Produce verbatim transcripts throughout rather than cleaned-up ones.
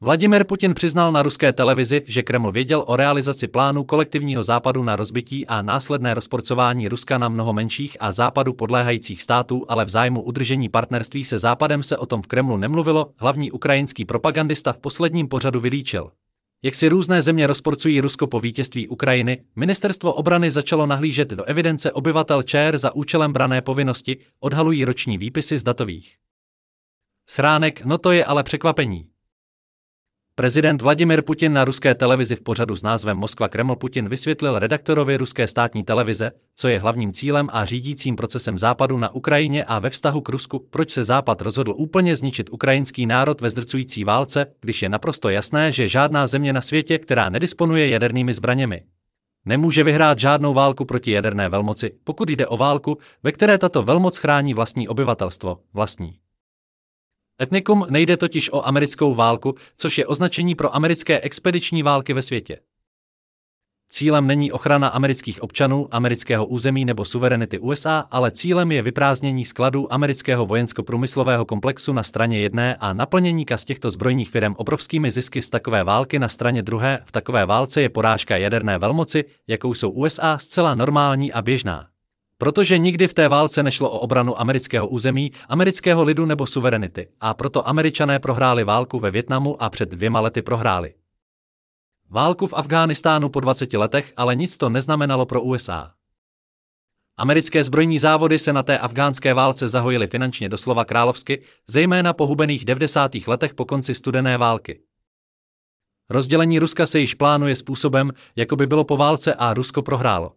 Vladimir Putin přiznal na ruské televizi, že Kreml věděl o realizaci plánu kolektivního západu na rozbití a následné rozporcování Ruska na mnoho menších a západu podléhajících států, ale v zájmu udržení partnerství se západem se o tom v Kremlu nemluvilo, hlavní ukrajinský propagandista v posledním pořadu vylíčil. Jak si různé země rozporcují Rusko po vítězství Ukrajiny, ministerstvo obrany začalo nahlížet do evidence obyvatel ČR za účelem branné povinnosti, odhalují roční výpisy z datových schránek, no to je ale překvapení. Prezident Vladimir Putin na ruské televizi v pořadu s názvem Moskva Kreml Putin vysvětlil redaktorovi ruské státní televize, co je hlavním cílem a řídícím procesem západu na Ukrajině a ve vztahu k Rusku, proč se západ rozhodl úplně zničit ukrajinský národ ve zdrcující válce, když je naprosto jasné, že žádná země na světě, která nedisponuje jadernými zbraněmi, nemůže vyhrát žádnou válku proti jaderné velmoci, pokud jde o válku, ve které tato velmoc chrání vlastní obyvatelstvo, vlastní etnikum. Nejde totiž o americkou válku, což je označení pro americké expediční války ve světě. Cílem není ochrana amerických občanů, amerického území nebo suverenity U S A, ale cílem je vyprázdnění skladů amerického vojensko-průmyslového komplexu na straně jedné a naplnění kas těchto zbrojních firem obrovskými zisky z takové války na straně druhé. V takové válce je porážka jaderné velmoci, jakou jsou U S A, zcela normální a běžná. Protože nikdy v té válce nešlo o obranu amerického území, amerického lidu nebo suverenity, a proto Američané prohráli válku ve Vietnamu a před dvěma lety prohráli válku v Afghánistánu po dvaceti letech, ale nic to neznamenalo pro U S A. Americké zbrojní závody se na té afghánské válce zahojily finančně doslova královsky, zejména po hubených devadesátých letech po konci studené války. Rozdělení Ruska se již plánuje způsobem, jako by bylo po válce a Rusko prohrálo.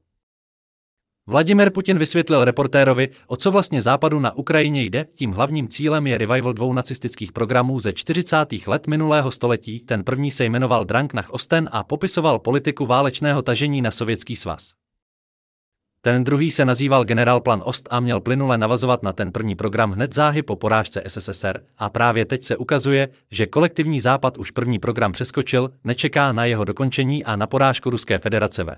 Vladimir Putin vysvětlil reportérovi, o co vlastně západu na Ukrajině jde. Tím hlavním cílem je revival dvou nacistických programů ze čtyřicátých let minulého století. Ten první se jmenoval Drang nach Osten a popisoval politiku válečného tažení na Sovětský svaz. Ten druhý se nazýval Generalplan Ost a měl plynule navazovat na ten první program hned záhy po porážce S S S R. A právě teď se ukazuje, že kolektivní západ už první program přeskočil, nečeká na jeho dokončení a na porážku Ruské federace ve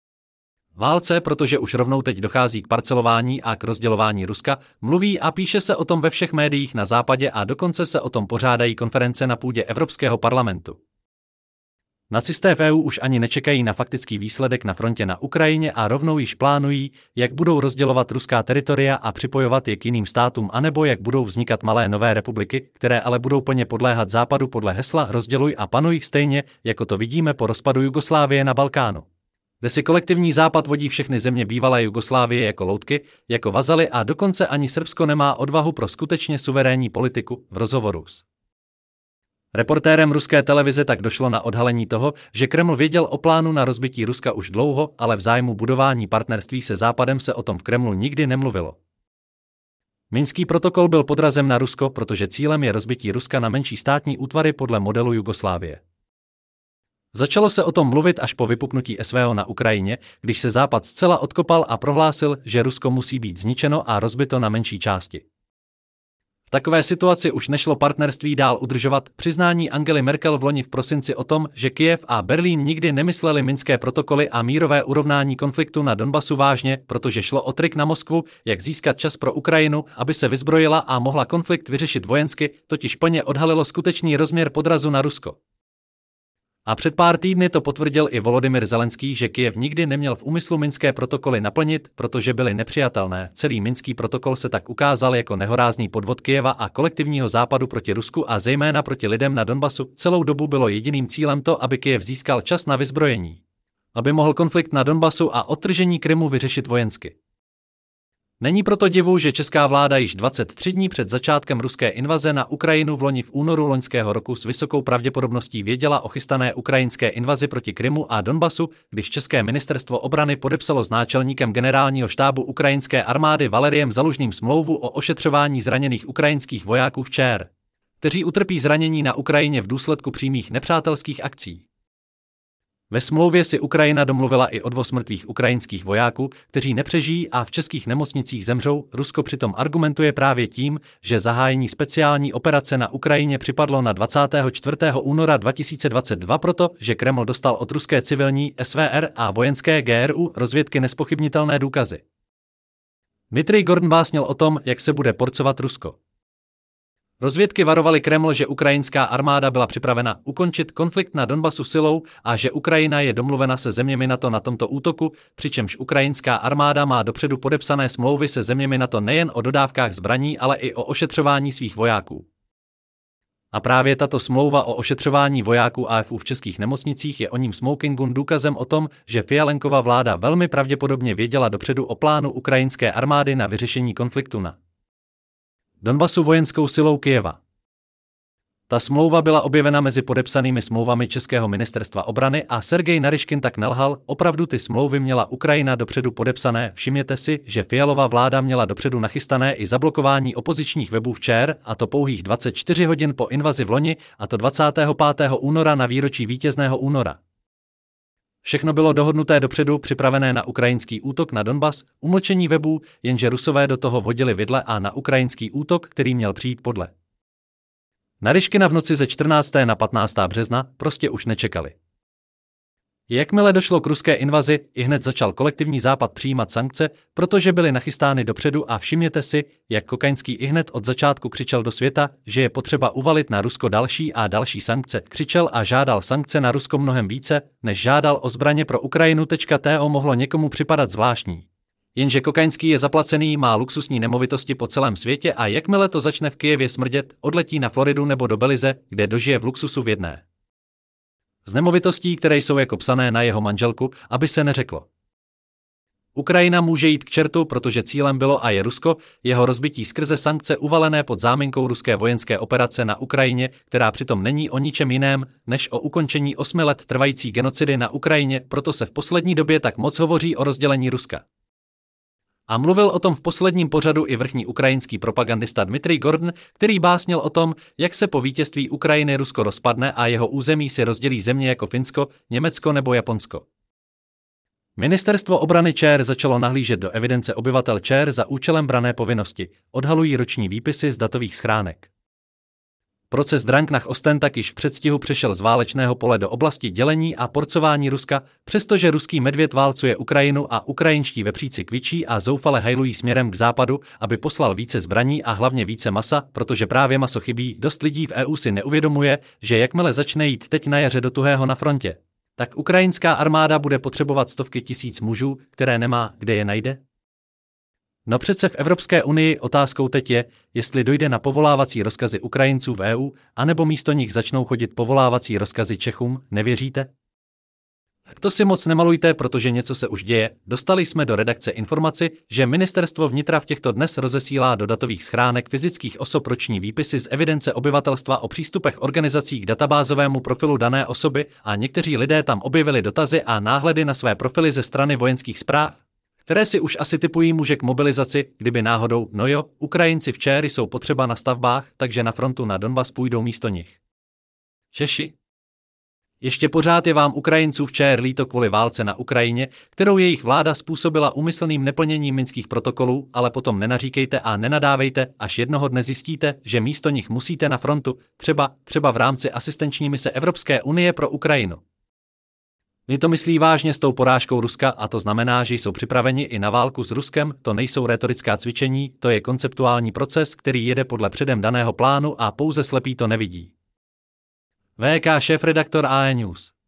válce, protože už rovnou teď dochází k parcelování a k rozdělování Ruska, mluví a píše se o tom ve všech médiích na západě a dokonce se o tom pořádají konference na půdě Evropského parlamentu. Nacisté v E U už ani nečekají na faktický výsledek na frontě na Ukrajině a rovnou již plánují, jak budou rozdělovat ruská teritoria a připojovat je k jiným státům, anebo jak budou vznikat malé nové republiky, které ale budou plně podléhat západu podle hesla rozděluj a panuj, stejně jako to vidíme po rozpadu Jugoslávie na Balkánu, kde si kolektivní západ vodí všechny země bývalé Jugoslávie jako loutky, jako vazaly a dokonce ani Srbsko nemá odvahu pro skutečně suverénní politiku. V rozhovoru s reportérem ruské televize tak došlo na odhalení toho, že Kreml věděl o plánu na rozbití Ruska už dlouho, ale v zájmu budování partnerství se západem se o tom v Kremlu nikdy nemluvilo. Minský protokol byl podrazem na Rusko, protože cílem je rozbití Ruska na menší státní útvary podle modelu Jugoslávie. Začalo se o tom mluvit až po vypuknutí S V O na Ukrajině, když se Západ zcela odkopal a prohlásil, že Rusko musí být zničeno a rozbito na menší části. V takové situaci už nešlo partnerství dál udržovat. Přiznání Angely Merkel v loni v prosinci o tom, že Kyjev a Berlín nikdy nemysleli minské protokoly a mírové urovnání konfliktu na Donbasu vážně, protože šlo o trik na Moskvu, jak získat čas pro Ukrajinu, aby se vyzbrojila a mohla konflikt vyřešit vojensky, totiž plně odhalilo skutečný rozměr podrazu na Rusko. A před pár týdny to potvrdil i Volodymyr Zelenský, že Kyjev nikdy neměl v úmyslu minské protokoly naplnit, protože byly nepřijatelné. Celý minský protokol se tak ukázal jako nehorázný podvod Kyjeva a kolektivního západu proti Rusku a zejména proti lidem na Donbasu. Celou dobu bylo jediným cílem to, aby Kyjev získal čas na vyzbrojení, aby mohl konflikt na Donbasu a odtržení Krymu vyřešit vojensky. Není proto divu, že česká vláda již dvacet tři dní před začátkem ruské invaze na Ukrajinu v loni v únoru loňského roku s vysokou pravděpodobností věděla o chystané ukrajinské invazi proti Krymu a Donbasu, když české ministerstvo obrany podepsalo s náčelníkem generálního štábu ukrajinské armády Valeriem Zalužným smlouvu o ošetřování zraněných ukrajinských vojáků v ČR, kteří utrpí zranění na Ukrajině v důsledku přímých nepřátelských akcí. Ve smlouvě si Ukrajina domluvila i odvoz mrtvých ukrajinských vojáků, kteří nepřežijí a v českých nemocnicích zemřou. Rusko přitom argumentuje právě tím, že zahájení speciální operace na Ukrajině připadlo na dvacátého čtvrtého února dva tisíce dvacet dva proto, že Kreml dostal od ruské civilní S V R a vojenské G R U rozvědky nespochybnitelné důkazy. Dmitrij Gorn básnil o tom, jak se bude porcovat Rusko. Rozvědky varovaly Kreml, že ukrajinská armáda byla připravena ukončit konflikt na Donbasu silou a že Ukrajina je domluvena se zeměmi NATO na tomto útoku, přičemž ukrajinská armáda má dopředu podepsané smlouvy se zeměmi NATO nejen o dodávkách zbraní, ale i o ošetřování svých vojáků. A právě tato smlouva o ošetřování vojáků A F U v českých nemocnicích je oním smoking gun důkazem o tom, že Fialenkova vláda velmi pravděpodobně věděla dopředu o plánu ukrajinské armády na vyřešení konfliktu na Donbasu vojenskou silou Kyjeva. Ta smlouva byla objevena mezi podepsanými smlouvami Českého ministerstva obrany a Sergej Naryškin tak nelhal, opravdu ty smlouvy měla Ukrajina dopředu podepsané. Všimněte si, že Fialova vláda měla dopředu nachystané i zablokování opozičních webů v ČR, a to pouhých dvacet čtyři hodin po invazi v loni, a to dvacátého pátého února na výročí vítězného února. Všechno bylo dohodnuté dopředu, připravené na ukrajinský útok na Donbas, umlčení webů, jenže Rusové do toho vhodili vidle a na ukrajinský útok, který měl přijít podle Naryškina v noci ze čtrnáctého na patnáctého března, prostě už nečekali. Jakmile došlo k ruské invazi, ihned začal kolektivní západ přijímat sankce, protože byly nachystány dopředu a všimněte si, jak Kokaňský ihned od začátku křičel do světa, že je potřeba uvalit na Rusko další a další sankce. Křičel a žádal sankce na Rusko mnohem více, než žádal o zbraně pro Ukrajinu. To mohlo někomu připadat zvláštní. Jenže Kokaňský je zaplacený, má luxusní nemovitosti po celém světě a jakmile to začne v Kyjevě smrdět, odletí na Floridu nebo do Belize, kde dožije v luxusu v jedné z nemovitostí, které jsou jako psané na jeho manželku, aby se neřeklo. Ukrajina může jít k čertu, protože cílem bylo a je Rusko, jeho rozbití skrze sankce uvalené pod záminkou ruské vojenské operace na Ukrajině, která přitom není o ničem jiném, než o ukončení osmi let trvající genocidy na Ukrajině, proto se v poslední době tak moc hovoří o rozdělení Ruska. A mluvil o tom v posledním pořadu i vrchní ukrajinský propagandista Dmitrij Gordon, který básnil o tom, jak se po vítězství Ukrajiny Rusko rozpadne a jeho území si rozdělí země jako Finsko, Německo nebo Japonsko. Ministerstvo obrany ČR začalo nahlížet do evidence obyvatel ČR za účelem branné povinnosti, odhalují roční výpisy z datových schránek. Proces Drang nach Osten tak již v předstihu přešel z válečného pole do oblasti dělení a porcování Ruska, přestože ruský medvěd válcuje Ukrajinu a ukrajinští vepříci kvičí a zoufale hajlují směrem k západu, aby poslal více zbraní a hlavně více masa, protože právě maso chybí. Dost lidí v E U si neuvědomuje, že jakmile začne jít teď na jaře do tuhého na frontě, tak ukrajinská armáda bude potřebovat stovky tisíc mužů, které nemá, kde je najde. No přece v Evropské unii otázkou teď je, jestli dojde na povolávací rozkazy Ukrajinců v E U, anebo místo nich začnou chodit povolávací rozkazy Čechům, nevěříte? Tak to si moc nemalujte, protože něco se už děje. Dostali jsme do redakce informaci, že ministerstvo vnitra v těchto dnes rozesílá do datových schránek fyzických osob roční výpisy z evidence obyvatelstva o přístupech organizací k databázovému profilu dané osoby a někteří lidé tam objevili dotazy a náhledy na své profily ze strany vojenských správ, které si už asi typují muže k mobilizaci, kdyby náhodou, no jo, Ukrajinci v ČR jsou potřeba na stavbách, takže na frontu na Donbas půjdou místo nich Češi. Ještě pořád je vám Ukrajinců v ČR líto kvůli válce na Ukrajině, kterou jejich vláda způsobila úmyslným neplněním minských protokolů, ale potom nenaříkejte a nenadávejte, až jednoho dne zjistíte, že místo nich musíte na frontu, třeba, třeba v rámci asistenční mise Evropské unie pro Ukrajinu. My to myslí vážně s tou porážkou Ruska a to znamená, že jsou připraveni i na válku s Ruskem, to nejsou retorická cvičení, to je konceptuální proces, který jede podle předem daného plánu a pouze slepý to nevidí. V K šéfredaktor A E News.